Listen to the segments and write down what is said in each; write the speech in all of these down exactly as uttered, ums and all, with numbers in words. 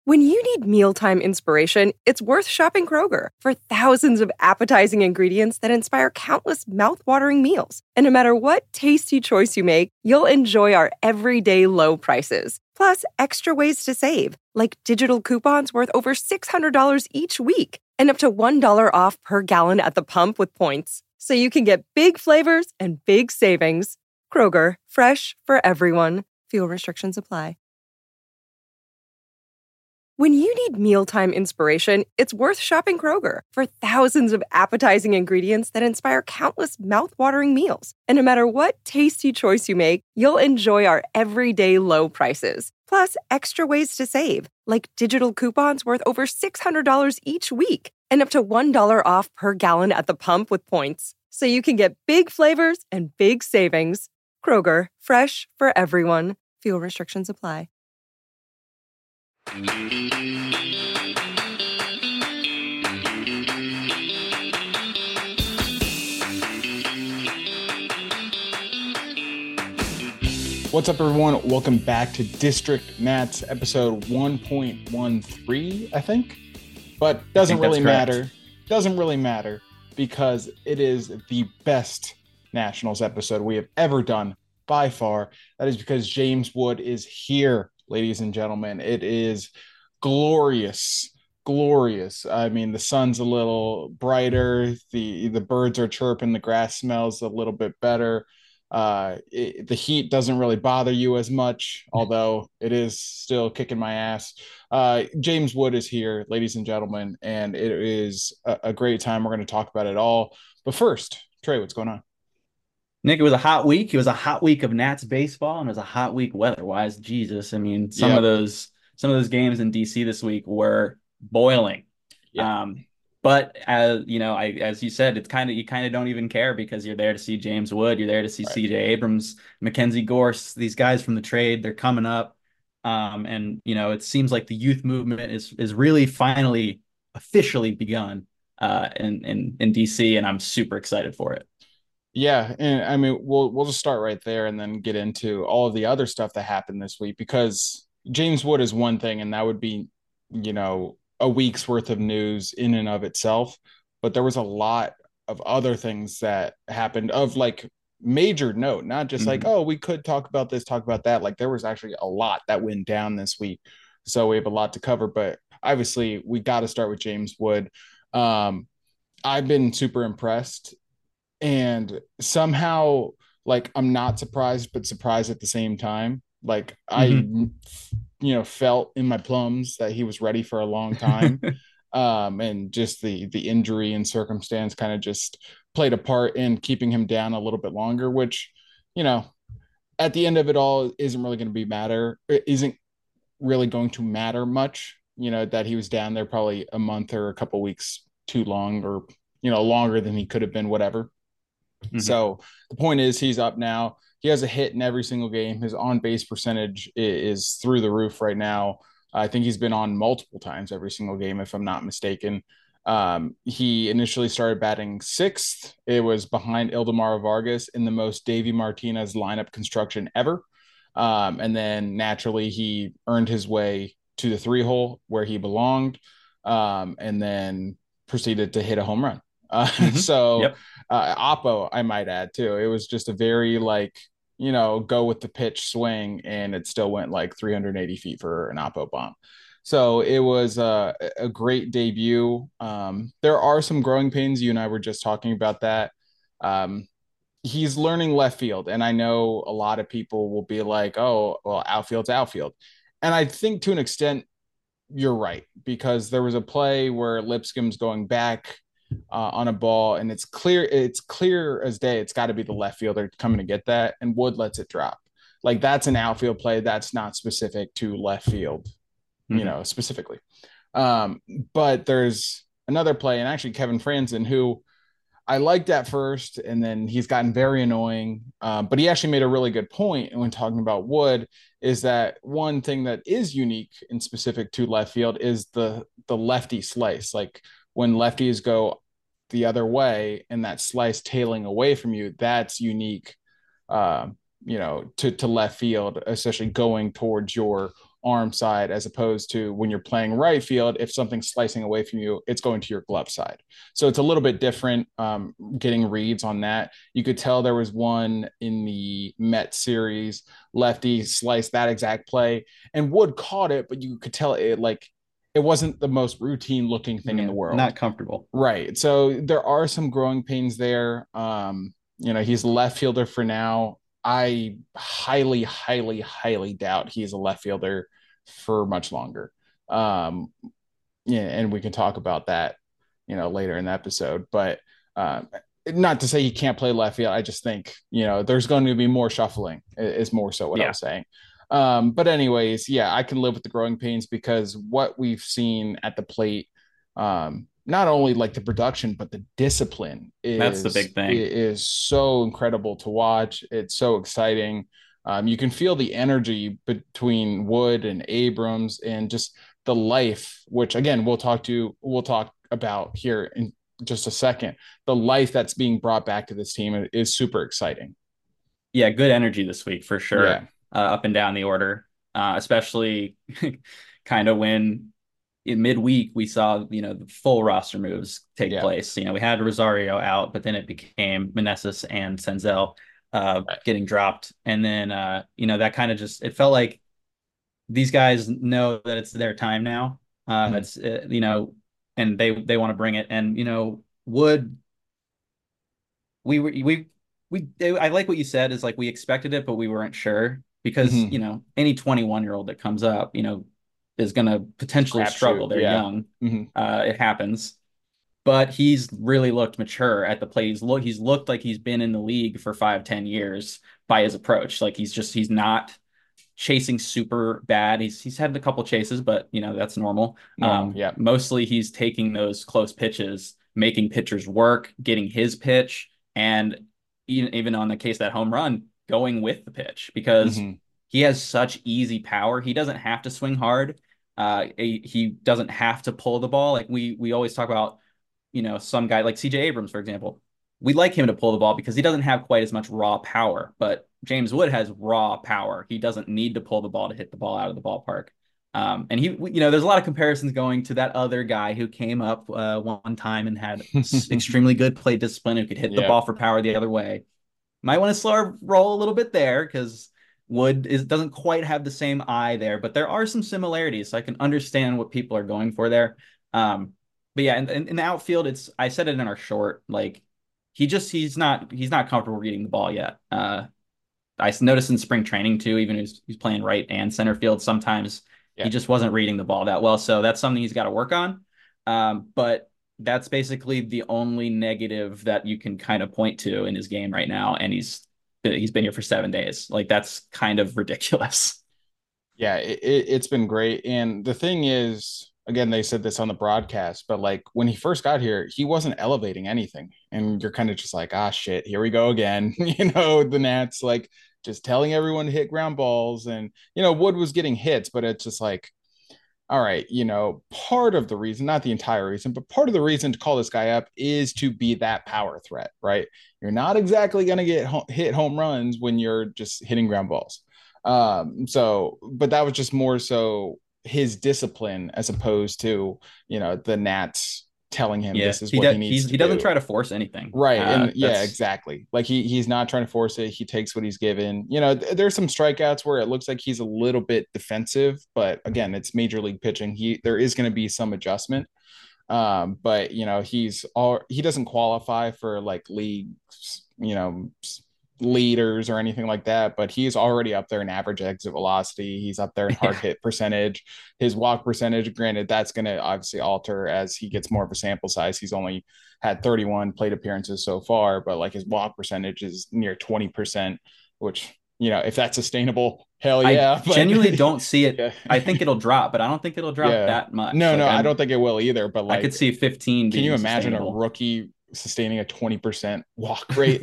When you need mealtime inspiration, it's worth shopping Kroger for thousands of appetizing ingredients that inspire countless mouthwatering meals. And no matter what tasty choice you make, you'll enjoy our everyday low prices. Plus, extra ways to save, like digital coupons worth over six hundred dollars each week and up to one dollar off per gallon at the pump with points. So you can get big flavors and big savings. Kroger, fresh for everyone. Fuel restrictions apply. When you need mealtime inspiration, it's worth shopping Kroger for thousands of appetizing ingredients that inspire countless mouthwatering meals. And no matter what tasty choice you make, you'll enjoy our everyday low prices. Plus, extra ways to save, like digital coupons worth over six hundred dollars each week and up to one dollar off per gallon at the pump with points. So you can get big flavors and big savings. Kroger, fresh for everyone. Fuel restrictions apply. What's up, everyone? Welcome back to District Nats episode one point one three, I think. But doesn't really matter. Doesn't really matter because it is the best Nationals episode we have ever done by far. That is because James Wood is here, ladies and gentlemen. It is glorious, glorious. I mean, the sun's a little brighter. The, the birds are chirping. The grass smells a little bit better. Uh, it, the heat doesn't really bother you as much, although it is still kicking my ass. Uh, James Wood is here, ladies and gentlemen, and it is a, a great time. We're going to talk about it all. But first, Trey, what's going on? Nick, it was a hot week. It was a hot week of Nats baseball, and it was a hot week weather-wise. Jesus, I mean, some yep. of those some of those games in D C this week were boiling. Yep. Um, but as you know, I as you said, it's kind of you kind of don't even care because you're there to see James Wood, you're there to see right. C J Abrams, Mackenzie Gorse, these guys from the trade. They're coming up, um, and you know, it seems like the youth movement is is really finally officially begun uh, in in in D C, and I'm super excited for it. Yeah, and I mean, we'll we'll just start right there and then get into all of the other stuff that happened this week, because James Wood is one thing, and that would be, you know, a week's worth of news in and of itself. But there was a lot of other things that happened of like major note, not just mm-hmm. like, oh, we could talk about this, talk about that. Like there was actually a lot that went down this week. So we have a lot to cover, but obviously we got to start with James Wood. Um, I've been super impressed. And somehow, like, I'm not surprised, but surprised at the same time. Like, mm-hmm. I, you know, felt in my plums that he was ready for a long time. um, and just the the injury and circumstance kind of just played a part in keeping him down a little bit longer, which, you know, at the end of it all isn't really going to be matter. It isn't really going to matter much, you know, that he was down there probably a month or a couple weeks too long, or, you know, longer than he could have been, whatever. Mm-hmm. So the point is, he's up now. He has a hit in every single game. His on-base percentage is through the roof right now. I think he's been on multiple times every single game, if I'm not mistaken. Um, he initially started batting sixth. It was behind Ildemaro Vargas in the most Davey Martinez lineup construction ever. Um, and then naturally he earned his way to the three hole where he belonged, um, and then proceeded to hit a home run. Uh, mm-hmm. So yep. uh, Oppo, I might add too. It was just a very like, you know, go with the pitch swing, and it still went like three hundred eighty feet for an Oppo bomb. So it was a, a great debut. Um, there are some growing pains. You and I were just talking about that. Um, he's learning left field, and I know a lot of people will be like, oh, well, outfield's outfield. And I think to an extent, you're right, because there was a play where Lipscomb's going back Uh, on a ball, and it's clear it's clear as day it's got to be the left fielder coming to get that, and Wood lets it drop. Like, that's an outfield play. That's not specific to left field, mm-hmm. you know, specifically. Um, but there's another play, and actually Kevin Franzen, who I liked at first, and then he's gotten very annoying. Uh, but he actually made a really good point when talking about Wood, is that one thing that is unique and specific to left field is the the lefty slice. Like, when lefties go the other way and that slice tailing away from you, that's unique, uh, you know, to, to left field, especially going towards your arm side, as opposed to when you're playing right field, if something's slicing away from you, it's going to your glove side. So it's a little bit different, um, getting reads on that. You could tell there was one in the Met series, lefty sliced that exact play, and Wood caught it, but you could tell it like it wasn't the most routine looking thing yeah, in the world. Not comfortable. Right. So there are some growing pains there. Um, you know, he's a left fielder for now. I highly, highly, highly doubt he's a left fielder for much longer. Um, yeah, and we can talk about that, you know, later in the episode. But um, not to say he can't play left field. I just think, you know, there's going to be more shuffling, is more so what yeah. I was saying. Um, but anyways, yeah, I can live with the growing pains because what we've seen at the plate, um, not only like the production, but the discipline is, that's the big thing. Is so incredible to watch. It's so exciting. Um, you can feel the energy between Wood and Abrams and just the life, which again, we'll talk to, we'll talk about here in just a second. The life that's being brought back to this team is super exciting. Yeah. Good energy this week for sure. Yeah. Uh, up and down the order, uh, especially kind of when in midweek we saw, you know, the full roster moves take yeah. place. You know, we had Rosario out, but then it became Meneses and Senzel uh, right. getting dropped. And then, uh, you know, that kind of just, it felt like these guys know that it's their time now. Uh, mm-hmm. It's, uh, you know, and they, they want to bring it. And, you know, Wood, we were, we, we, I like what you said is like, we expected it, but we weren't sure because, mm-hmm. you know, any twenty-one year old that comes up, you know, is going to potentially struggle. They're yeah. young. Mm-hmm. Uh, it happens. But he's really looked mature at the plate. He's, look, he's looked like he's been in the league for five, ten years by his approach. Like he's just, he's not chasing super bad. He's he's had a couple chases, but, you know, that's normal. normal um, yeah. Mostly he's taking those close pitches, making pitchers work, getting his pitch, and even, even on the case of that home run, going with the pitch because mm-hmm. he has such easy power. He doesn't have to swing hard. Uh, he doesn't have to pull the ball. Like we we always talk about, you know, some guy like C J Abrams, for example. We like him to pull the ball because he doesn't have quite as much raw power, but James Wood has raw power. He doesn't need to pull the ball to hit the ball out of the ballpark. Um, and he, you know, there's a lot of comparisons going to that other guy who came up uh, one time and had extremely good plate discipline, who could hit the yeah. ball for power the other way. Might want to slow our roll a little bit there because Wood is doesn't quite have the same eye there, but there are some similarities. So I can understand what people are going for there. Um, but yeah, in, in, in the outfield, it's I said it in our short, like he just he's not he's not comfortable reading the ball yet. Uh, I noticed in spring training too, even he's he's playing right and center field. Sometimes yeah. he just wasn't reading the ball that well. So that's something he's got to work on. Um, but that's basically the only negative that you can kind of point to in his game right now, and he's he's been here for seven days. Like that's kind of ridiculous. Yeah, it, it's been great. And the thing is, again, they said this on the broadcast, but like when he first got here, he wasn't elevating anything. And you're kind of just like, ah, shit, here we go again. You know, the Nats like just telling everyone to hit ground balls. And, you know, Wood was getting hits, but it's just like, all right, you know, part of the reason, not the entire reason, but part of the reason to call this guy up is to be that power threat, right? You're not exactly going to get ho- hit home runs when you're just hitting ground balls. Um, so, but that was just more so his discipline as opposed to, you know, the Nats telling him yeah, this is he what does, he needs to he do. doesn't try to force anything. Right. Uh, and yeah, exactly. Like he he's not trying to force it. He takes what he's given. You know, th- there's some strikeouts where it looks like he's a little bit defensive, but again, it's major league pitching. He there is going to be some adjustment. Um, but you know, he's all he doesn't qualify for like league, you know, leaders or anything like that, but he's already up there in average exit velocity. He's up there in hard hit percentage. His walk percentage, granted, that's going to obviously alter as he gets more of a sample size. He's only had thirty-one plate appearances so far, but like his walk percentage is near twenty percent, which, you know, if that's sustainable, hell yeah. I but, genuinely don't see it. Yeah. I think it'll drop, but I don't think it'll drop yeah. that much. No, like, no, I'm, I don't think it will either. But like, I could see fifteen. Can you imagine a rookie sustaining a twenty percent walk rate?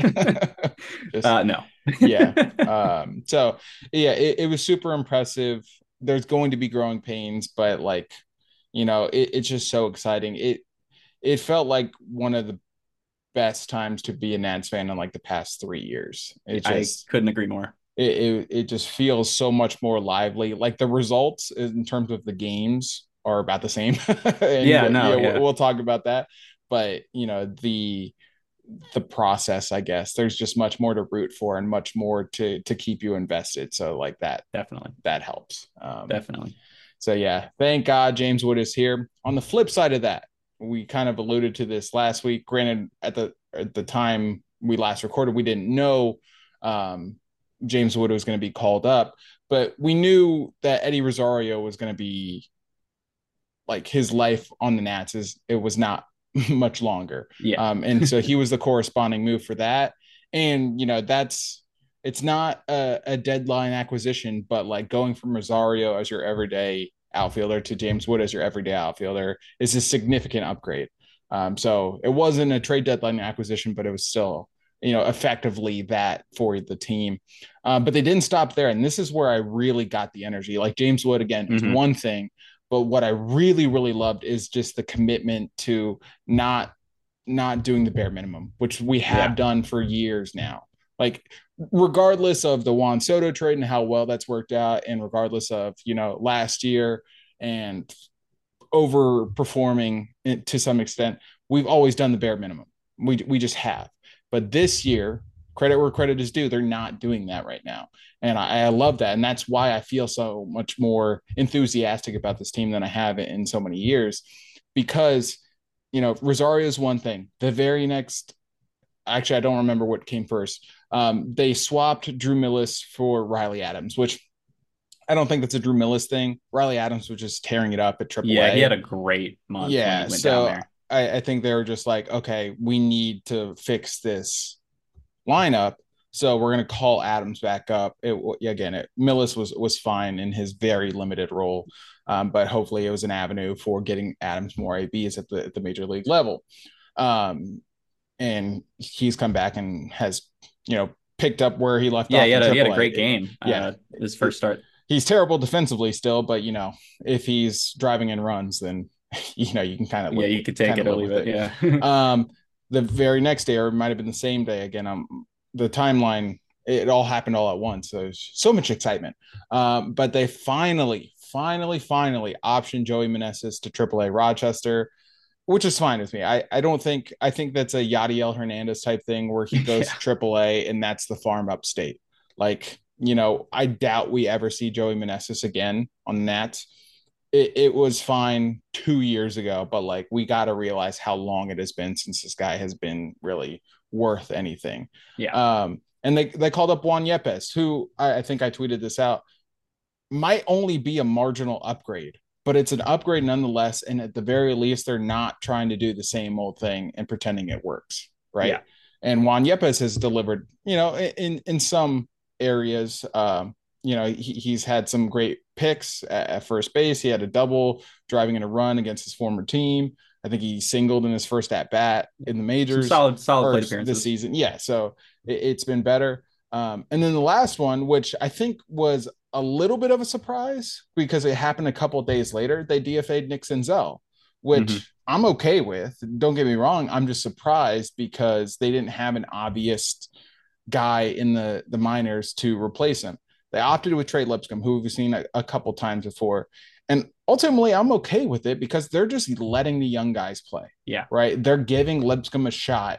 Just, uh, no. yeah. Um, so yeah, it, it was super impressive. There's going to be growing pains, but like, you know, it, it's just so exciting. It, it felt like one of the best times to be a Nats fan in like the past three years. It just, I couldn't agree more. it, it, it just feels so much more lively. Like the results in terms of the games are about the same. And Yeah, we'll, no, yeah, we'll, yeah, we'll talk about that. But, you know, the, the process, I guess there's just much more to root for and much more to, to keep you invested. So like that, definitely, that helps. Um, definitely. so yeah, thank God James Wood is here. On the flip side of that, we kind of alluded to this last week. Granted, at the at the time we last recorded, we didn't know um, James Wood was going to be called up, but we knew that Eddie Rosario was going to be like his life on the Nats is it was not much longer. Yeah. Um, and so he was the corresponding move for that. And you know, that's it's not a, a deadline acquisition, but like going from Rosario as your everyday outfielder to James Wood as your everyday outfielder is a significant upgrade. Um, so it wasn't a trade deadline acquisition, but it was still, you know, effectively that for the team. Um, but they didn't stop there. And this is where I really got the energy. Like James Wood, again, is Mm-hmm. one thing, but what I really, really loved is just the commitment to not not doing the bare minimum, which we have Yeah. done for years now. Like regardless of the Juan Soto trade and how well that's worked out, and regardless of, you know, last year and overperforming to some extent, we've always done the bare minimum. We we just have. But this year, credit where credit is due, they're not doing that right now. And I, I love that. And that's why I feel so much more enthusiastic about this team than I have in so many years. Because, you know, Rosario is one thing. The very next, actually, I don't remember what came first. Um, they swapped Drew Millas for Riley Adams, which I don't think that's a Drew Millas thing. Riley Adams was just tearing it up at Yeah, he had triple A. a great month when he Yeah. went down So there. I, I think they were just like, okay, we need to fix this lineup. So we're going to call Adams back up. It, again, it, Millis was was fine in his very limited role, um, but hopefully it was an avenue for getting Adams more A Bs at the, at the major league level. Um, and he's come back and has, you know, picked up where he left Yeah, off he in had a, he had a triple A. great It, game. yeah, Uh, his it, first start. he's terrible defensively still, but you know, if he's driving in runs, then you know you can kind of Yeah, live you with, could take kind it of or live leave with it. it. Yeah. Um, the very next day, or it might have been the same day. Again, um, the timeline, it all happened all at once. So there's so much excitement. Um, but they finally, finally, finally optioned Joey Meneses to triple A Rochester, which is fine with me. I, I don't think I think that's a Yadiel Hernandez type thing where he goes Yeah. to triple A and that's the farm upstate. Like, you know, I doubt we ever see Joey Meneses again on the Nats. It, it was fine two years ago, but like we got to realize how long it has been since this guy has been really worth anything. Yeah. Um, and they, they called up Juan Yepes, who I, I think I tweeted this out, might only be a marginal upgrade, but it's an upgrade nonetheless. And at the very least, they're not trying to do the same old thing and pretending it works, right? Yeah. And Juan Yepes has delivered, you know, in in some areas. Um, you know, he, he's had some great picks at, at first base. He had a double driving in a run against his former team. I think he singled in his first at bat in the Some majors solid, solid or plate this appearances. season. Yeah, so it, it's been better. Um, and then the last one, which I think was a little bit of a surprise because it happened a couple of days later, they D F A'd Nick Senzel, which Mm-hmm. I'm okay with. Don't get me wrong. I'm just surprised because they didn't have an obvious guy in the, the minors to replace him. They opted with Trey Lipscomb, who we've seen a, a couple times before. And ultimately, I'm okay with it because they're just letting the young guys play. Yeah. Right. They're giving Lipscomb a shot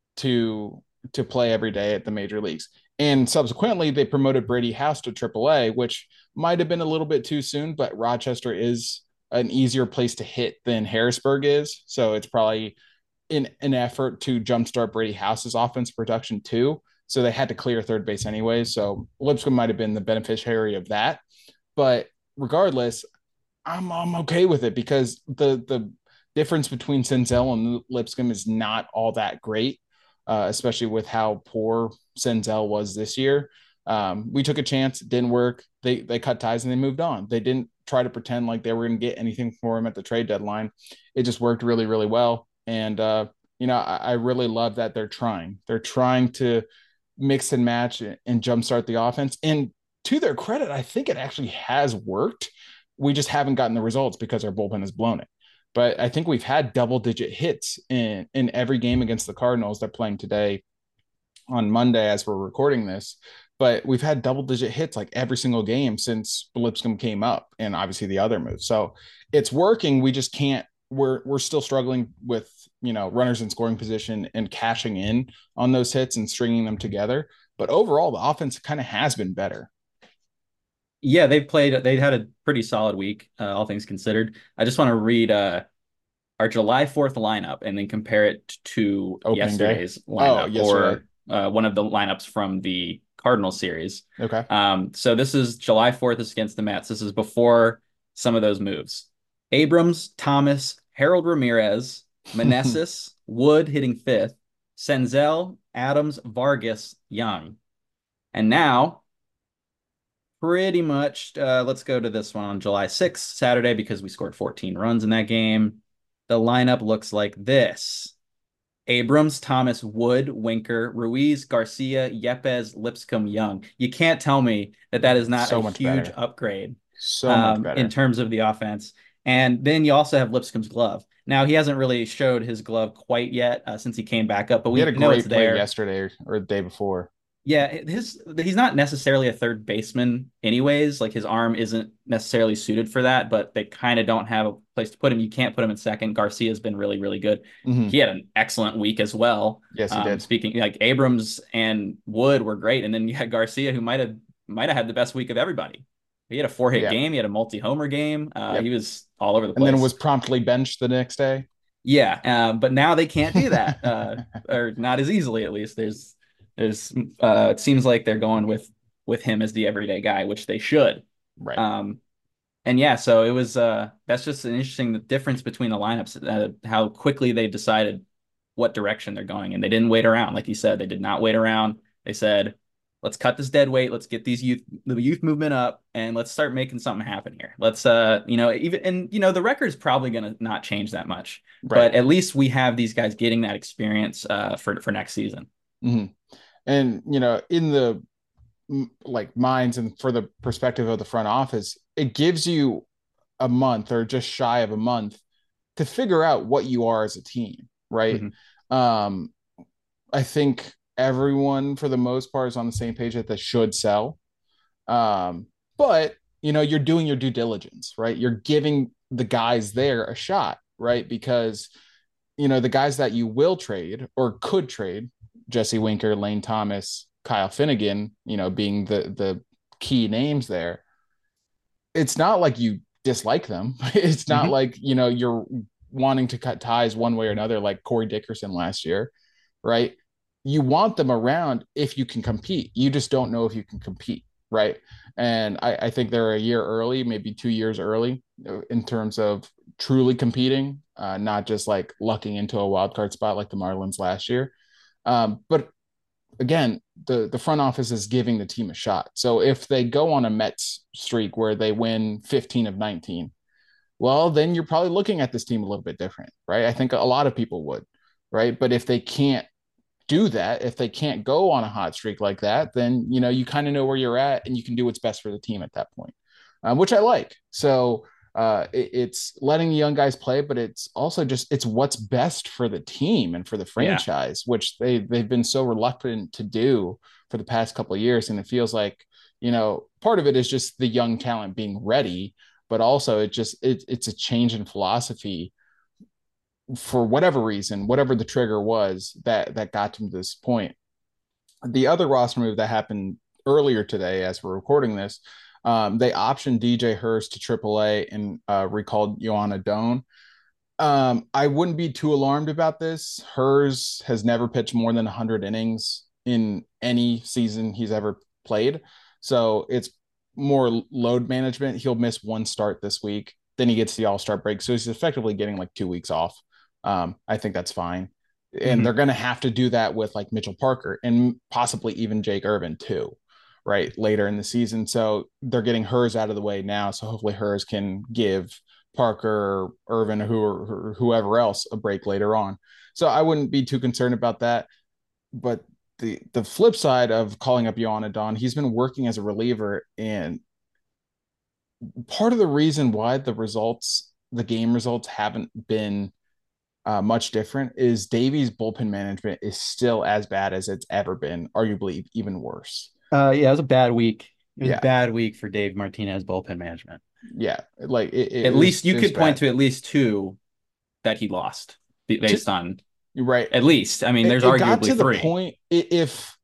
to to play every day at the major leagues. And subsequently, they promoted Brady House to triple A, which might have been a little bit too soon, but Rochester is an easier place to hit than Harrisburg is. So it's probably in an effort to jumpstart Brady House's offense production too. So they had to clear third base anyway. So Lipscomb might have been the beneficiary of that. But regardless, I'm I'm okay with it because the the difference between Senzel and Lipscomb is not all that great, uh, especially with how poor Senzel was this year. Um, we took a chance, it didn't work. They they cut ties and they moved on. They didn't try to pretend like they were going to get anything for him at the trade deadline. It just worked really, really well. And uh, you know, I, I really love that they're trying. They're trying to mix and match and jumpstart the offense. And to their credit, I think it actually has worked. We just haven't gotten the results because our bullpen has blown it. But I think we've had double digit hits in, in every game against the Cardinals. They're playing today on Monday as we're recording this. but we've had double digit hits like every single game since Lipscomb came up, and obviously the other moves. So it's working. We just can't. We're we're still struggling with, you know, runners in scoring position and cashing in on those hits and stringing them together. But overall, the offense kind of has been better. Yeah, they've played. They had a pretty solid week, uh, all things considered. I just want to read uh, our July fourth lineup and then compare it to Opening day. yesterday's Oh, lineup yesterday. or uh, one of the lineups from the Cardinal series. Okay. Um, so this is July fourth is against the Mets. This is before some of those moves. Abrams, Thomas, Harold Ramirez, Meneses, Wood hitting fifth, Senzel, Adams, Vargas, Young. And now pretty much, uh, let's go to this one on July sixth, Saturday, because we scored fourteen runs in that game. The lineup looks like this: Abrams, Thomas, Wood, Winker, Ruiz, Garcia, Yepez, Lipscomb, Young. You can't tell me that that is not So a much huge better. upgrade So much um, in better. terms of the offense. And then you also have Lipscomb's glove. Now, he hasn't really showed his glove quite yet uh, since he came back up, but He had we a know it's great play there. yesterday or, or the day before. Yeah, his he's not necessarily a third baseman anyways. Like his arm isn't necessarily suited for that, but they kind of don't have a place to put him. You can't put him in second. Garcia's been really, really good. Mm-hmm. He had an excellent week as well. Yes, he Um, did. speaking like Abrams and Wood were great, and then you had Garcia who might have might have had the best week of everybody. He had a four hit Yeah. game. He had a multi homer game. Uh, Yep. He was all over the And place. then was promptly benched the next day. Yeah, uh, but now they can't do that, uh, or not as easily at least. There's there's uh, it seems like they're going with with him as the everyday guy, which they should. Right. Um, and yeah, so it was uh, that's just an interesting difference between the lineups, uh, how quickly they decided what direction they're going, and they didn't wait around. Like you said, they did not wait around. They said, let's cut this dead weight. Let's get these youth, the youth movement up, and let's start making something happen here. Let's, uh, you know, even, and, you know, the record's probably going to not change that much, Right. but at least we have these guys getting that experience uh, for, for next season. Mm-hmm. And, you know, in the like minds and for the perspective of the front office, it gives you a month or just shy of a month to figure out what you are as a team. Right. Mm-hmm. Um, I think everyone for the most part is on the same page that they should sell. Um, but you know, you're doing your due diligence, right? You're giving the guys there a shot, right? Because you know, the guys that you will trade or could trade, Jesse Winker, Lane Thomas, Kyle Finnegan, you know, being the the key names there. It's not like you dislike them. It's not mm-hmm. like, you know, you're wanting to cut ties one way or another, like Corey Dickerson last year, right? You want them around if you can compete. You just don't know if you can compete, right? And I, I think they're a year early, maybe two years early in terms of truly competing, uh, not just like lucking into a wild card spot like the Marlins last year. Um, but again, the, the front office is giving the team a shot. So if they go on a Mets streak where they win fifteen of nineteen, well, then you're probably looking at this team a little bit different, right? I think a lot of people would, right? But if they can't do that, if they can't go on a hot streak like that, then, you know, you kind of know where you're at and you can do what's best for the team at that point, um, which I like. So uh, it, it's letting the young guys play, but it's also just, it's what's best for the team and for the franchise, yeah. which they, they've been so reluctant to do for the past couple of years. And it feels like, you know, part of it is just the young talent being ready, but also it just, it, it's a change in philosophy for whatever reason, whatever the trigger was that that got them to this point. The other roster move that happened earlier today, as we're recording this, um, they optioned D J Hurst to triple A and uh, recalled Joan Adon. Um, I wouldn't be too alarmed about this. Hurst has never pitched more than one hundred innings in any season he's ever played. So it's more load management. He'll miss one start this week. Then he gets the All-Star break. So he's effectively getting like two weeks off. Um, I think that's fine. And mm-hmm. they're going to have to do that with like Mitchell Parker and possibly even Jake Irvin too, right? Later in the season. So they're getting Hers out of the way now. So hopefully Hers can give Parker, Irvin, or, who, or whoever else a break later on. So I wouldn't be too concerned about that. But the, the flip side of calling up Joan Adon, he's been working as a reliever, and part of the reason why the results, the game results haven't been Uh, much different is Davies' bullpen management is still as bad as it's ever been, arguably even worse. Uh, yeah, it was a bad week. It was a Yeah, bad week for Dave Martinez bullpen management. yeah. Like it, At it least was you it was could point bad. to at least two that he lost To, based on right. at least. I mean, It, there's it got to arguably the three. point if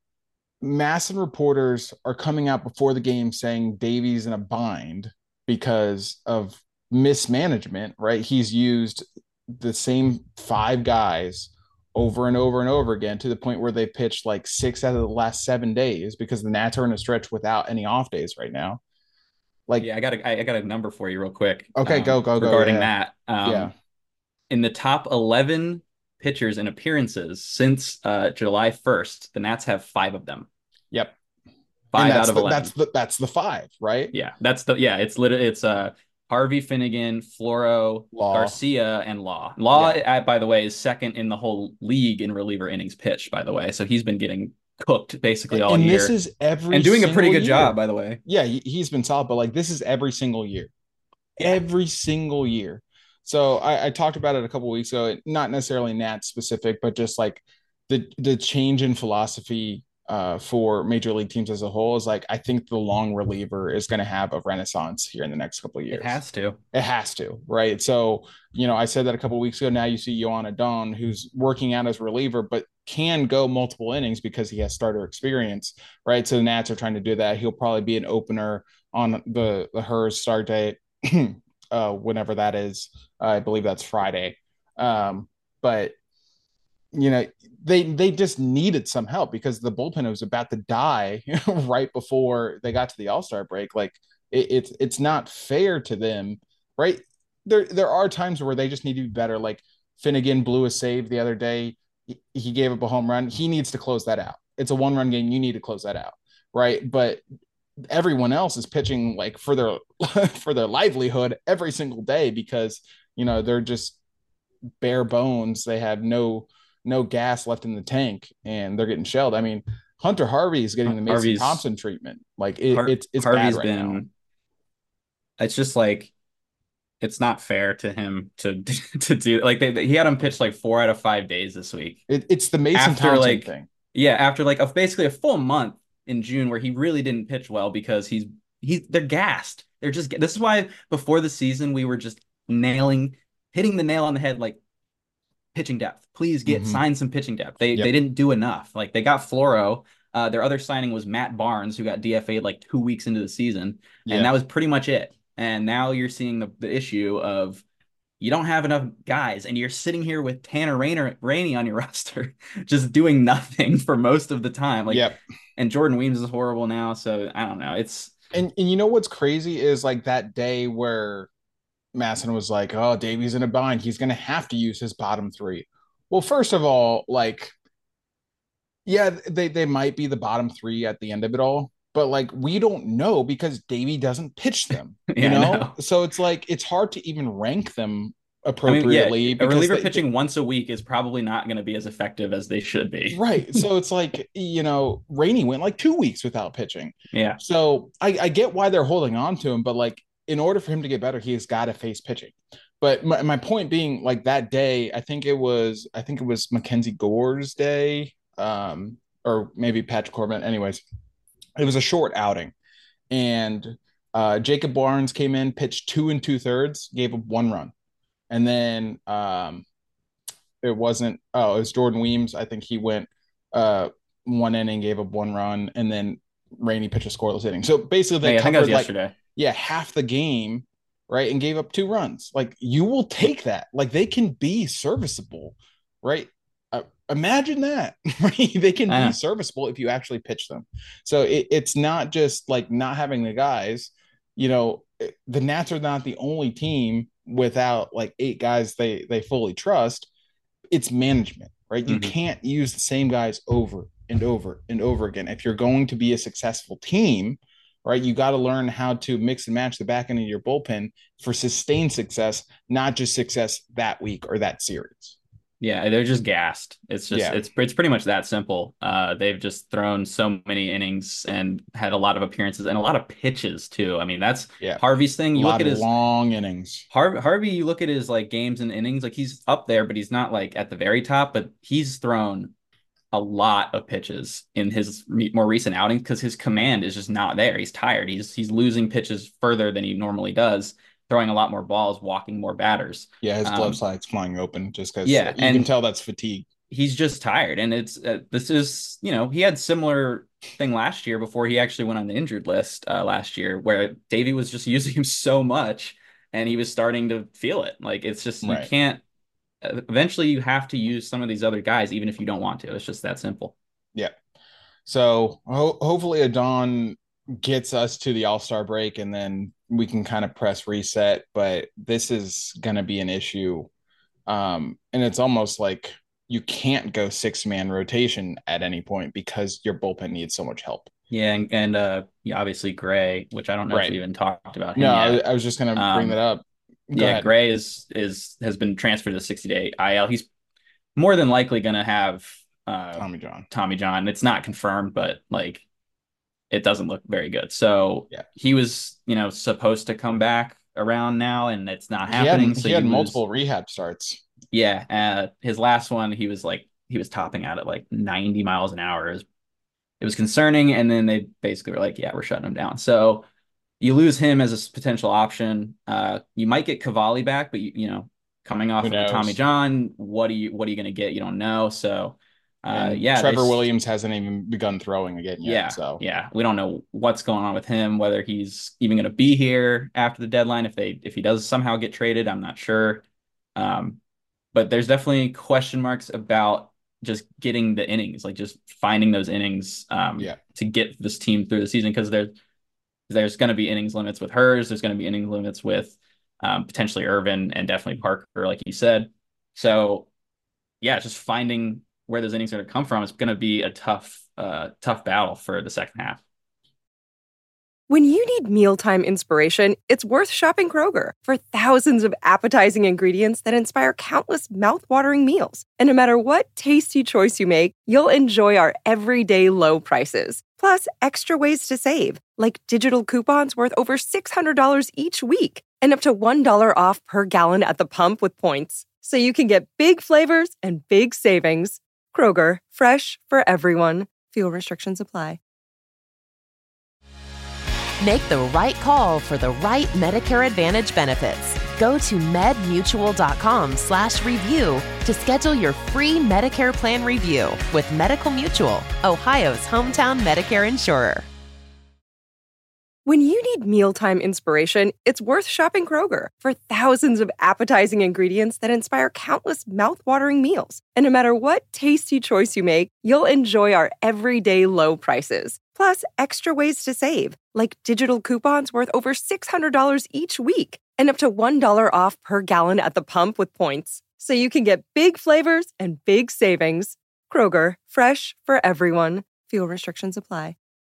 Mass and reporters are coming out before the game saying Davey's in a bind because of mismanagement, right? He's used the same five guys over and over and over again to the point where they pitched like six out of the last seven days because the Nats are in a stretch without any off days right now. Like, Yeah, I got a, I got a number for you real quick okay, go, um, go, go. regarding Yeah. that. Yeah. Um, in the top eleven pitchers and appearances since uh, July first, the Nats have five of them. Yep. And Five out that's of the that's eleven. the that's the five, right? Yeah, that's the yeah. It's literally it's uh Harvey, Finnegan, Floro, Law. Garcia, and Law. Law, Yeah. uh, by the way, is second in the whole league in reliever innings pitched. By the way, so he's been getting cooked basically all And this year is every and doing a pretty single good job. year. By the way, Yeah, he's been solid, but like this is every single year. yeah, Every single year. So I, I talked about it a couple weeks ago, not necessarily Nat specific, but just like the the change in philosophy uh, for major league teams as a whole is like I think the long reliever is going to have a renaissance here in the next couple of it years. has to. It has to, right? So you know, I said that a couple of weeks ago. Now you see Yoan Adon, who's working out as reliever, but can go multiple innings because he has starter experience, right? So the Nats are trying to do that. He'll probably be an opener on the the Hers start date. uh, whenever that is. Uh, I believe that's Friday. Um, but you know, they they just needed some help because the bullpen was about to die right before they got to the All Star break. Like it, it's it's not fair to them, right? There there are times where they just need to be better. Like Finnegan blew a save the other day. He, he gave up a home run. He needs to close that out. It's a one run game. You need to close that out, right? But everyone else is pitching like for their for their livelihood every single day because you know they're just bare bones. They have no no gas left in the tank and they're getting shelled. I mean, Hunter Harvey is getting the Mason Harvey's Thompson treatment. Like it, Har- it's it's bad Harvey's right now. been. It's just like it's not fair to him to to do like they, he had him pitch like four out of five days this week It, it's the Mason after Thompson like thing. yeah after like a, basically a full month in June where he really didn't pitch well because he's he's they're gassed. They're just this is why before the season we were just nailing hitting the nail on the head like pitching depth. Please get Mm-hmm. sign some pitching depth. They they Yep. didn't do enough. Like they got Floro. Uh, their other signing was Matt Barnes, who got D F A'd like two weeks into the season, and Yeah. that was pretty much it. And now you're seeing the, the issue of you don't have enough guys, and you're sitting here with Tanner Rainer, Rainey on your roster, just doing nothing for most of the time. Like, Yep. and Jordan Weems is horrible now, so I don't know. It's And and you know what's crazy is like that day where Masson was like, "Oh, Davey's in a bind. He's going to have to use his bottom three." Well, first of all, like yeah, they they might be the bottom three at the end of it all, but like we don't know because Davey doesn't pitch them, you yeah, I know? know. So it's like it's hard to even rank them I mean, yeah, appropriately a because reliever they, they pitching once a week is probably not going to be as effective as they should be. right. So it's like, you know, Rainey went like two weeks without pitching. Yeah. So I, I get why they're holding on to him, but like in order for him to get better, he's got to face pitching. But my, my point being, like that day, I think it was, I think it was Mackenzie Gore's day, um, or maybe Patrick Corbin. Anyways, it was a short outing, and uh, Jacob Barnes came in, pitched two and two thirds, gave up one run, and then um, it wasn't. Oh, it was Jordan Weems. I think he went uh, one inning, gave up one run, and then Rainey pitched a scoreless inning. So basically, they Hey, I think that was covered like yesterday. yeah half the game, right, and gave up two runs. Like you will take that. Like they can be serviceable, right? Uh, imagine that, right? They can I be know. serviceable if you actually pitch them. So it, it's not just like not having the guys. You know, the Nats are not the only team without like eight guys they they fully trust. It's management, right? You Mhm. can't use the same guys over and over and over again. If you're going to be a successful team, right, you got to learn how to mix and match the back end of your bullpen for sustained success, not just success that week or that series. Yeah, they're just gassed. It's just Yeah. it's it's pretty much that simple. Uh, they've just thrown so many innings and had a lot of appearances and a lot of pitches too. I mean, that's Yeah. Harvey's thing. A You look lot at of his long innings. Har Harvey, you look at his like games and innings, like he's up there, but he's not like at the very top, but he's thrown a lot of pitches in his re- more recent outings because his command is just not there. He's tired. He's he's losing pitches further than he normally does, throwing a lot more balls, walking more batters. Yeah, his glove Um, side's flying open just because yeah, you can and tell that's fatigue. he's just tired. And it's uh, this is, you know, he had similar thing last year before he actually went on the injured list uh, last year, where Davey was just using him so much and he was starting to feel it. Like it's just you Right. can't. Eventually, you have to use some of these other guys, even if you don't want to. It's just that simple. Yeah. So ho- hopefully Adon gets us to the All-Star break and then we can kind of press reset. But this is going to be an issue. Um, and it's almost like you can't go six-man rotation at any point because your bullpen needs so much help. Yeah, and, and uh, yeah, obviously Gray, which I don't know if Right. we even talked about him No, I, yet. I was just going to bring Um, that up. Go yeah, ahead. Gray is is has been transferred to sixty day I L. He's more than likely going to have uh, Tommy John. Tommy John. It's not confirmed, but like it doesn't look very good. So Yeah. he was, you know, supposed to come back around now, and it's not He happening. had, so he had you lose- multiple rehab starts. Yeah, uh, his last one, he was like he was topping out at like ninety miles an hour. It was, it was concerning, and then they basically were like, "Yeah, we're shutting him down." So you lose him as a potential option. Uh, you might get Cavalli back, but you, you know, coming off Who of a Tommy knows? John, what do you what are you going to get? You don't know. So, uh, And yeah, they Trevor s- Williams hasn't even begun throwing again yet. yeah, So yeah, we don't know what's going on with him, whether he's even going to be here after the deadline. If they if he does somehow get traded, I'm not sure. Um, but there's definitely question marks about just getting the innings, like just finding those innings um, yeah, to get this team through the season, because there's there's going to be innings limits with Hers. There's going to be innings limits with um, potentially Irvin and definitely Parker, like you said. So yeah, just finding where those innings are going to come from is going to be a tough, uh, tough battle for the second half. When you need mealtime inspiration, it's worth shopping Kroger for thousands of appetizing ingredients that inspire countless mouthwatering meals. And no matter what tasty choice you make, you'll enjoy our everyday low prices. Plus, extra ways to save, like digital coupons worth over six hundred dollars each week and up to one dollar off per gallon at the pump with points. So you can get big flavors and big savings. Kroger, fresh for everyone. Fuel restrictions apply. Make the right call for the right Medicare Advantage benefits. Go to medmutual.com slash review to schedule your free Medicare plan review with Medical Mutual, Ohio's hometown Medicare insurer. When you need mealtime inspiration, it's worth shopping Kroger for thousands of appetizing ingredients that inspire countless mouthwatering meals. And no matter what tasty choice you make, you'll enjoy our everyday low prices. Plus, extra ways to save, like digital coupons worth over six hundred dollars each week and up to one dollar off per gallon at the pump with points. So you can get big flavors and big savings. Kroger, fresh for everyone. Fuel restrictions apply.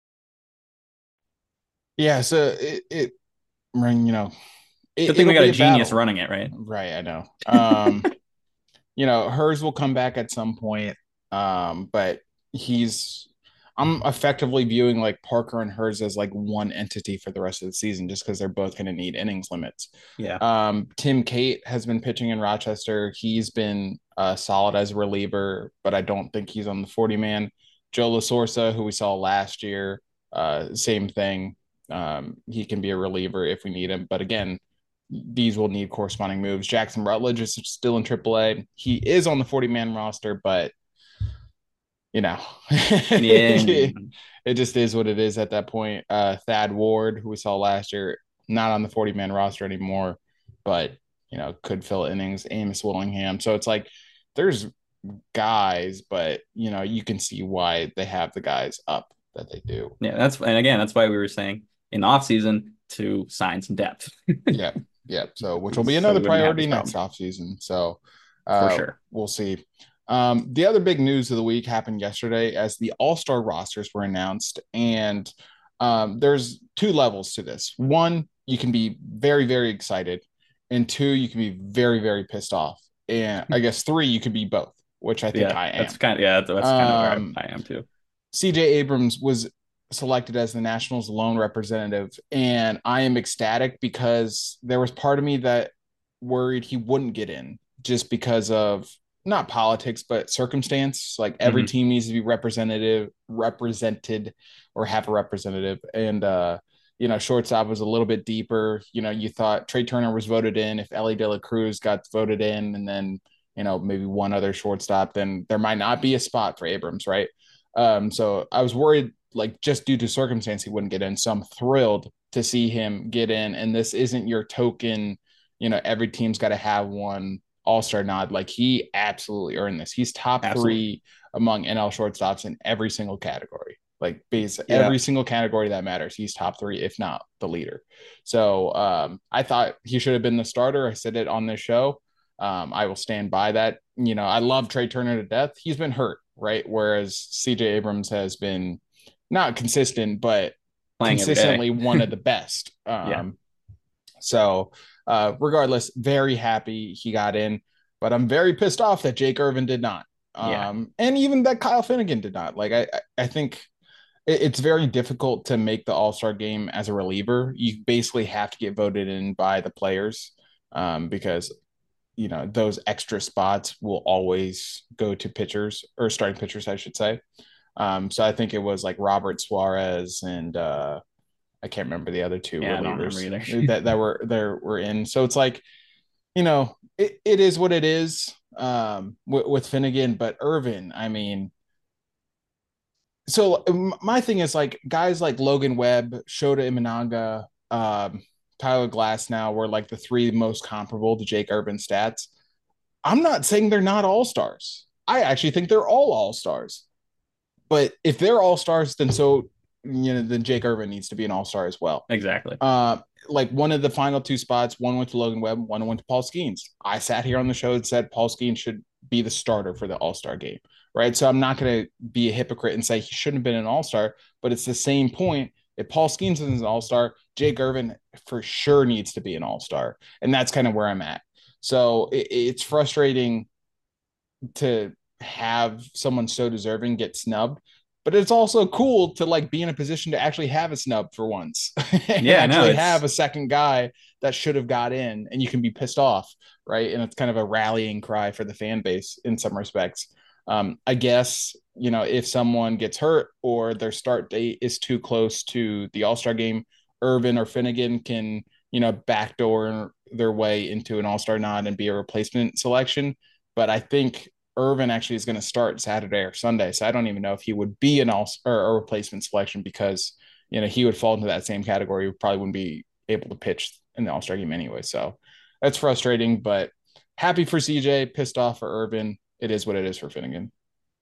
yeah. So it, it you know, it, Good thing we it'll got be a genius battle. running it, right? Right, I know. Um, you know, Hers will come back at some point, um, but he's. I'm effectively viewing like Parker and Hers as like one entity for the rest of the season, just because they're both going to need innings limits. Yeah. Um, Tim Cate has been pitching in Rochester. He's been uh, solid as a reliever, but I don't think he's on the forty man. Joe LaSorsa, who we saw last year, uh, same thing. Um, he can be a reliever if we need him, but again, these will need corresponding moves. Jackson Rutledge is still in triple A. He is on the forty man roster, but you know, Yeah. it, it just is what it is at that point. Uh, Thad Ward, who we saw last year, not on the forty man roster anymore, but, you know, could fill innings. Amos Willingham. So it's like there's guys, but, you know, you can see why they have the guys up that they do. Yeah. That's, and again, that's why we were saying in the offseason to sign some depth. yeah. Yeah. So, which will be So another we wouldn't have priority this next problem. offseason. So, uh, For sure. We'll see. Um, the other big news of the week happened yesterday as the All-Star rosters were announced. And um, there's two levels to this. One, you can be very, very excited. And two, you can be very, very pissed off. And I guess three, you could be both, which I think Yeah. I am. That's kind of, yeah, that's, that's kind of Um, where I, I am too. C J Abrams was selected as the Nationals lone representative. And I am ecstatic because there was part of me that worried he wouldn't get in just because of not politics, but circumstance. Like every Mm-hmm. team needs to be representative, represented, or have a representative. And uh, you know, shortstop was a little bit deeper. You know, you thought Trey Turner was voted in. If Ellie De La Cruz got voted in, and then you know maybe one other shortstop, then there might not be a spot for Abrams, right? Um, so I was worried, like just due to circumstance, he wouldn't get in. So I'm thrilled to see him get in. And this isn't your token. You know, every team's got to have one all-star nod. Like he absolutely earned this. He's top Absolutely. three among N L shortstops in every single category. Like base Yeah. every single category that matters. He's top three, if not the leader. So um, I thought he should have been the starter. I said it on this show. Um, I will stand by that. You know, I love Trey Turner to death. He's been hurt, right? Whereas C J Abrams has been not consistent, but Playing consistently one of the best. Um, Yeah. So uh, regardless, very happy he got in, but I'm very pissed off that Jake Irvin did not. Um, Yeah. and even that Kyle Finnegan did not. Like, I, I think it, it's very difficult to make the All-Star game as a reliever. You basically have to get voted in by the players um, because, you know, those extra spots will always go to pitchers or starting pitchers, I should say. Um, so I think it was like Robert Suarez and uh, I can't remember the other two Yeah, I don't remember relievers either. that, that were there were in. So it's like, you know, it, it is what it is um, with, with Finnegan, but Irvin, I mean, so my thing is like guys like Logan Webb, Shota Imanaga, um, Tyler Glasnow were like the three most comparable to Jake Irvin stats. I'm not saying they're not all stars. I actually think they're all all stars. But if they're all stars, then so you know, then Jake Irvin needs to be an all star as well. Exactly. Uh, like one of the final two spots, one went to Logan Webb, one went to Paul Skeens. I sat here on the show and said Paul Skeens should be the starter for the All Star game, right? So I'm not going to be a hypocrite and say he shouldn't have been an All Star, but it's the same point. If Paul Skeens is an All Star, Jake Irvin for sure needs to be an All Star, and that's kind of where I'm at. So it, it's frustrating to have someone so deserving get snubbed, but it's also cool to like be in a position to actually have a snub for once and Yeah, no, actually it's- have a second guy that should have got in, and you can be pissed off, right? And it's kind of a rallying cry for the fan base in some respects. Um, I guess, you know, if someone gets hurt or their start date is too close to the All-Star game, Irvin or Finnegan can, you know, backdoor their way into an All-Star nod and be a replacement selection. But I think Irvin actually is going to start Saturday or Sunday. So I don't even know if he would be an all or a replacement selection because, you know, he would fall into that same category. He probably wouldn't be able to pitch in the All-Star game anyway. So that's frustrating, but happy for C J, pissed off for Irvin. It is what it is for Finnegan.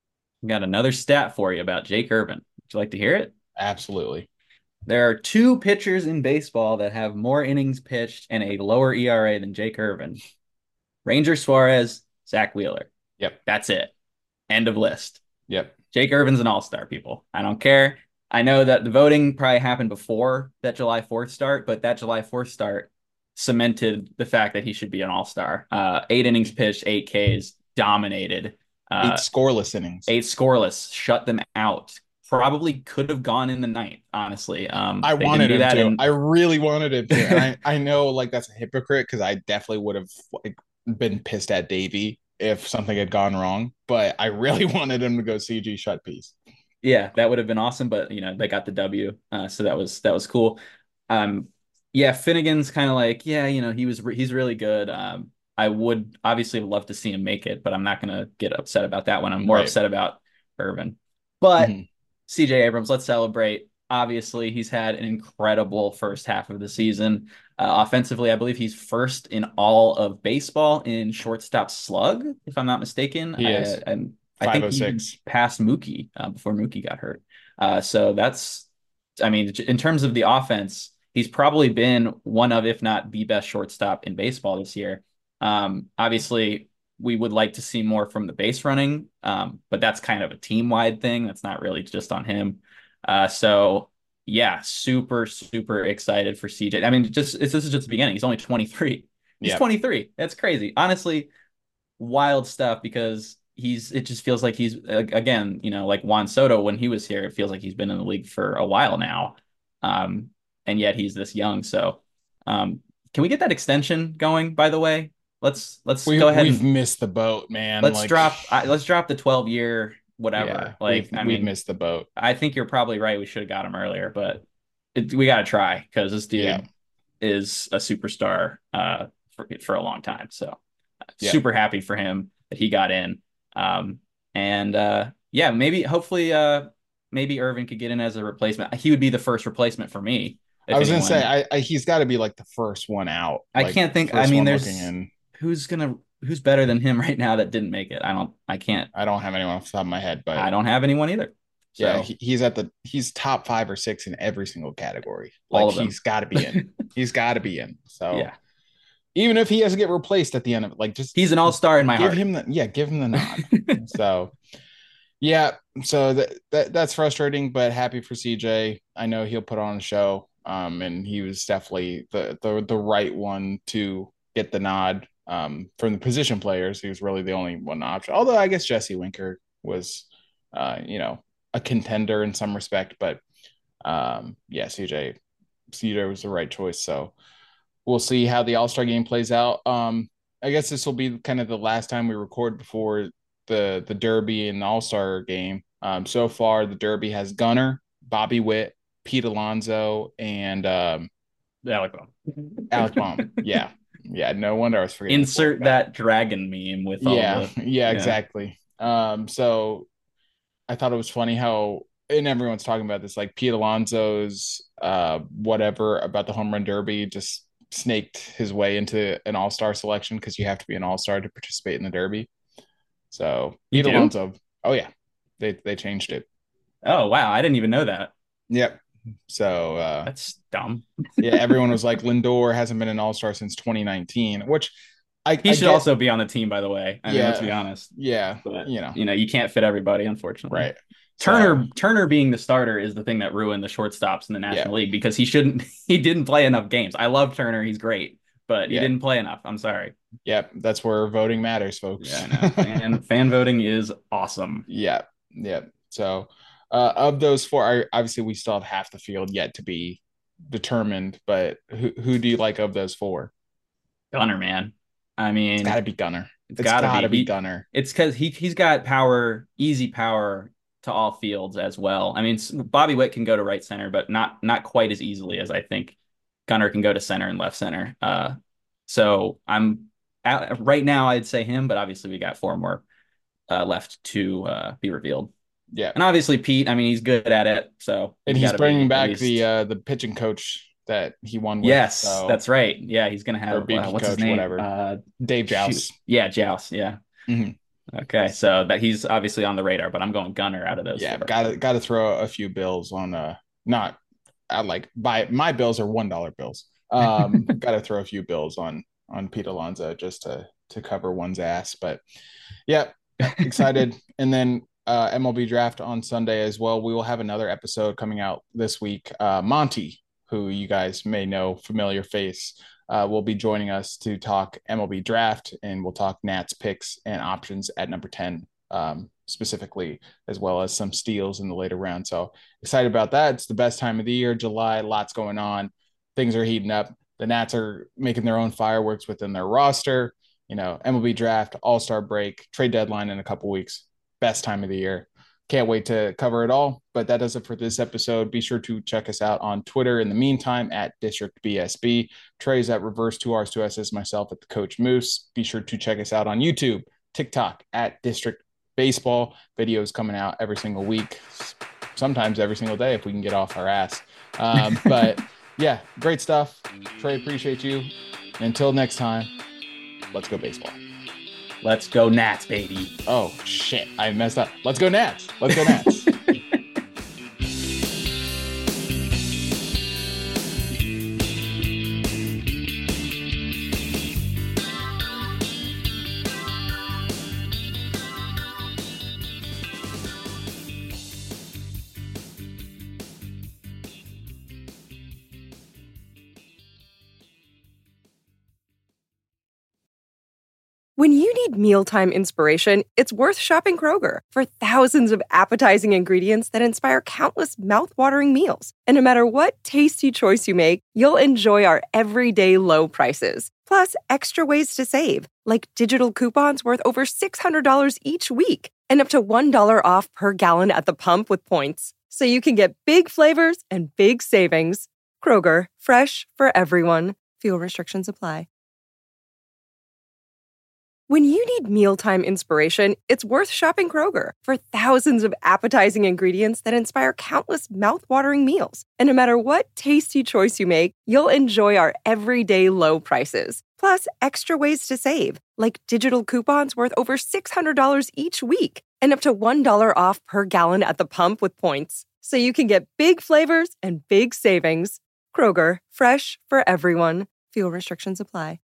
Got another stat for you about Jake Irvin. Would you like to hear it? Absolutely. There are two pitchers in baseball that have more innings pitched and a lower E R A than Jake Irvin. Ranger Suarez, Zach Wheeler. Yep. That's it. End of list. Yep. Jake Irvin's an all-star, people. I don't care. I know that the voting probably happened before that July fourth start, but that July fourth start cemented the fact that he should be an all-star. Uh, eight innings pitched, eight Ks, dominated. Uh, eight scoreless innings. Eight scoreless, shut them out. Probably could have gone in the ninth, honestly. Um, I wanted him to. In... I really wanted him to. And I, I know like that's a hypocrite because I definitely would have like, been pissed at Davey if something had gone wrong, but I really wanted him to go C G shut piece. Yeah, that would have been awesome, but you know, they got the W. Uh, so that was that was cool. Um, yeah, Finnegan's kind of like, yeah, you know, he was he's really good. Um, I would obviously love to see him make it, but I'm not gonna get upset about that one. I'm more right. upset about Irvin. But mm-hmm. C J Abrams, let's celebrate. Obviously, he's had an incredible first half of the season. Uh, offensively, I believe he's first in all of baseball in shortstop slug, if I'm not mistaken. He is. I, and I think he passed Mookie uh, before Mookie got hurt. Uh, so that's, I mean, in terms of the offense, he's probably been one of, if not the best shortstop in baseball this year. Um, obviously, we would like to see more from the base running, um, but that's kind of a team-wide thing. That's not really just on him. Uh, so yeah, super, super excited for C J. I mean, just it's, this is just the beginning. He's only twenty-three. He's yep. twenty-three. That's crazy. Honestly, wild stuff because he's, it just feels like he's, again, you know, like Juan Soto, when he was here, it feels like he's been in the league for a while now. Um, and yet he's this young. So um, can we get that extension going, by the way? let's let's we go ahead we've and missed the boat, man. let's like, drop I, let's drop the twelve year whatever. Yeah, like we've, I we've mean, missed the boat. I think you're probably right. We should have got him earlier, but it, we got to try because this dude Yeah. is a superstar uh, for for a long time. So Yeah. super happy for him that he got in. Um, and uh, yeah, maybe hopefully uh, maybe Irvin could get in as a replacement. He would be the first replacement for me. I was anyone. gonna say, I, I he's got to be like the first one out. I like, can't think. I first mean, one there's looking in. who's gonna who's better than him right now that didn't make it. I don't. I can't. I don't have anyone off the top of my head, but I don't have anyone either. So, yeah, he, he's at the he's top five or six in every single category. All Like of them. he's got to be in. he's got to be in. So yeah, even if he has to get replaced at the end of it, like just he's an all-star in my give heart. him the yeah, give him the nod. So yeah, so that, that that's frustrating, but happy for C J. I know he'll put on a show. Um, and he was definitely the the the right one to get the nod. Um, from the position players, he was really the only one option. Although I guess Jesse Winker was, uh, you know, a contender in some respect, but um, yeah, C J C J was the right choice. So we'll see how the All-Star game plays out. Um, I guess this will be kind of the last time we record before the the Derby and the All-Star game. Um, so far, the Derby has Gunnar, Bobby Witt, Pete Alonso, and um, Alec Bohm. Alec Bohm. Yeah, yeah. No wonder I was forgetting. Insert that dragon meme with all yeah, the yeah, yeah, exactly. Um, so I thought it was funny how, and everyone's talking about this, like Pete Alonso's uh whatever about the home run derby just snaked his way into an all-star selection because you have to be an all-star to participate in the derby. So You Pete do? Alonso, oh yeah, they they changed it. Oh wow, I didn't even know that. Yep. So uh That's dumb. yeah, everyone was like, Lindor hasn't been an all-star since twenty nineteen, which I He I should get, also be on the team, by the way. I mean, Yeah. let's be honest. yeah, But you know, you know, you can't fit everybody, unfortunately. right. Turner So, Turner being the starter is the thing that ruined the shortstops in the National Yeah. League because he shouldn't he didn't play enough games. I love Turner, he's great, but he Yeah. didn't play enough. I'm sorry. yeah, that's where voting matters, folks. Yeah, I know. fan, fan voting is awesome. Yeah, yeah. So, uh, of those four, I, obviously we still have half the field yet to be determined. But who who do you like of those four? Gunner, man. I mean, It's got to be Gunner. it's It's gotta, got to be, be He- Gunner. It's because he he's got power, easy power to all fields as well. I mean, s- Bobby Witt can go to right center, but not not quite as easily as I think Gunner can go to center and left center. Uh, so I'm at, right now I'd say him, but obviously we got four more uh, left to uh, be revealed. Yeah, And obviously Pete, I mean, he's good at it. So and he's gotta bringing be at back least- the uh, the pitching coach that he won with. Yes, so, that's right. Yeah, he's gonna have Or B P uh, what's his coach, name? whatever. Uh, Dave shoot. Joust. Yeah, Joust. Yeah. Mhm. Okay, so that he's obviously on the radar, but I'm going Gunner out of those. Yeah, four. got to got to throw a few bills on. Uh, not I like buy my bills are one dollar bills. Um, got to throw a few bills on on Pete Alonso just to to cover one's ass. But yeah, excited. And then uh, M L B draft on Sunday as well. We will have another episode coming out this week. Uh, Monty, who you guys may know, familiar face, uh, will be joining us to talk M L B draft, and we'll talk Nats picks and options at number ten, um, specifically, as well as some steals in the later round. So excited about that. It's the best time of the year, July, lots going on. Things are heating up. The Nats are making their own fireworks within their roster. You know, M L B draft, all-star break, trade deadline in a couple weeks. Best time of the year. Can't wait to cover it all. But that does it for this episode. Be sure to check us out on Twitter in the meantime at District B S B. Trey's at Reverse two R's two S's, myself at the Coach Moose. Be sure to check us out on YouTube, TikTok at District Baseball. Videos coming out every single week, sometimes every single day if we can get off our ass. Um, but yeah, great stuff. Trey, appreciate you. Until next time, let's go baseball. Let's go Nats, baby. Oh, shit. I messed up. Let's go Nats. Let's go Nats. When you need mealtime inspiration, it's worth shopping Kroger for thousands of appetizing ingredients that inspire countless mouth-watering meals. And no matter what tasty choice you make, you'll enjoy our everyday low prices. Plus, extra ways to save, like digital coupons worth over six hundred dollars each week and up to one dollar off per gallon at the pump with points. So you can get big flavors and big savings. Kroger, fresh for everyone. Fuel restrictions apply. When you need mealtime inspiration, it's worth shopping Kroger for thousands of appetizing ingredients that inspire countless mouth-watering meals. And no matter what tasty choice you make, you'll enjoy our everyday low prices. Plus, extra ways to save, like digital coupons worth over six hundred dollars each week and up to one dollar off per gallon at the pump with points. So you can get big flavors and big savings. Kroger, fresh for everyone. Fuel restrictions apply.